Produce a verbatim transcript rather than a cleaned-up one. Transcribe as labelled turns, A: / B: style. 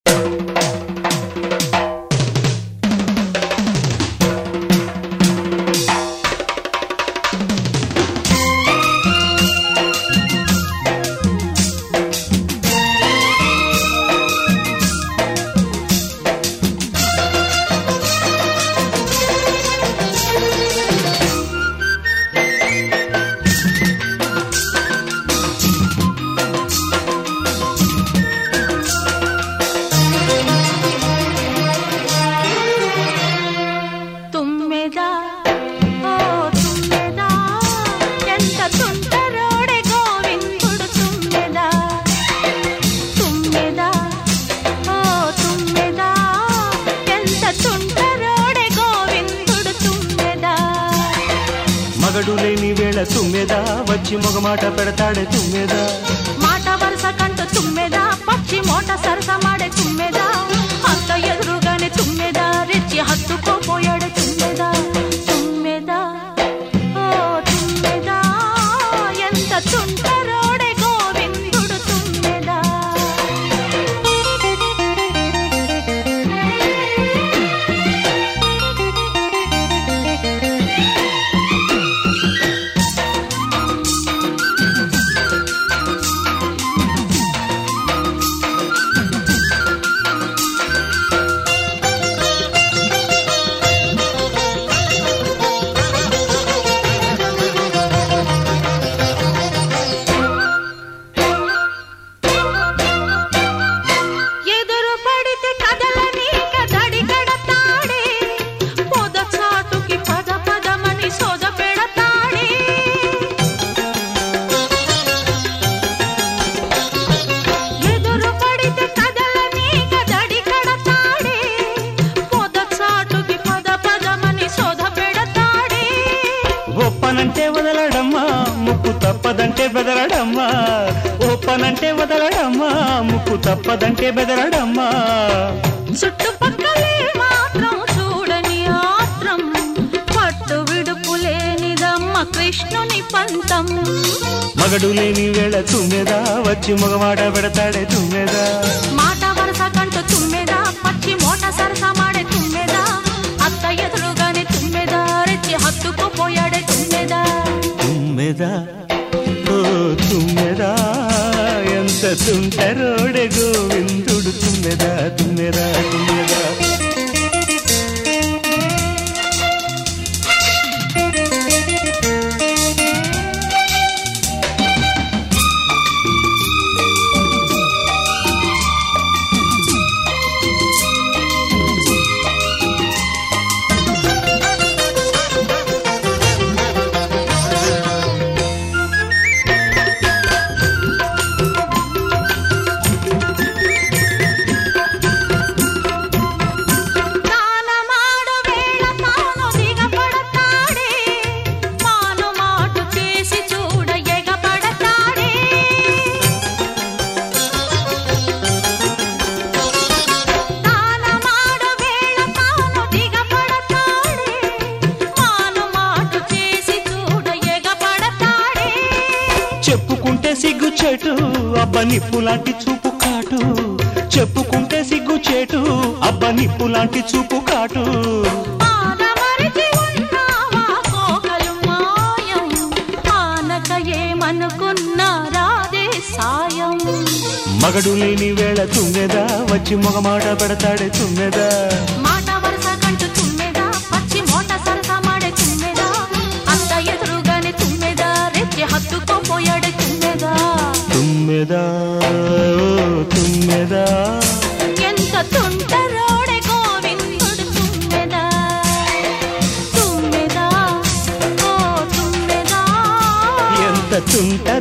A: మగడులేని వేళ తుమ్మెదా వచ్చి మొగమాట పెడతాడే తుమ్మెదా
B: మాట వరుస కంటూ తుమ్మెదా పచ్చి మోట సరస మాడే తుమ్మెదా అంత ఎదురుగానే తుమ్మెదా రెచ్చి హత్తుకోపోయాడే తుమ్మెదా తుమ్మెదా ఓ తుమ్మెదా ఎంత తుంటరోడే గోవిందుడు తుమ్మెదా
A: ఓపనంటే వదలడమ్మా ముక్కు తప్పదంటే బెదరడమ్మా ఓపనంటే వదలడమ్మా ముక్కు తప్పదంటే బెదరడమ్మా
B: చుట్టుపక్కలే మాత్రం చూడని ఆత్రం పట్టు విడుపులేనిదమ్మ కృష్ణుని పంతం
A: మగడు లేని వేళ తుమ్మెదా వచ్చి మగవాడ పెడతాడే తుమ్మెదా
B: మాట వరస కంటూ తుమ్మెదా పచ్చి మోట సరస మాడే తుమ్మెదా అత్త ఎదురుగానే తుమ్మెదా రెచ్చి హత్తుకుపోయాడే తుమ్మెదా
A: తుమ్మెదా ఓ తుమ్మెదా ఎంత తుంటరోడే గోవిందుడు తుమ్మెదా తుమ్మెదా తుమ్మెదా చెప్పుకుంటే సిగ్గు చెటు అబ్బ నిప్పులాంటి చూపు కాటు చెప్పుకుంటే సిగ్గు చెటు అబ్బ నిప్పులాంటి చూపు కాటు మగడు లేని వేళ తుమ్మెదా వచ్చి మొగమాట పెడతాడే తుమ్మెదా
B: మాట వరస కంటూ తుమ్మెదా పచ్చి మోట సరస మాడే తుమ్మెదా అంత ఎదురుగానే తుమ్మెదా రెచ్చి హత్తుకోపోయాడే తుమ్మెదా
A: తుమ్మెదా తుమ్మెదా
B: ఎంత తుంటరోడే గోవిందుడు తుమ్మెదా తుమ్మెదా ఓ తుమ్మెదా
A: ఎంత తుంట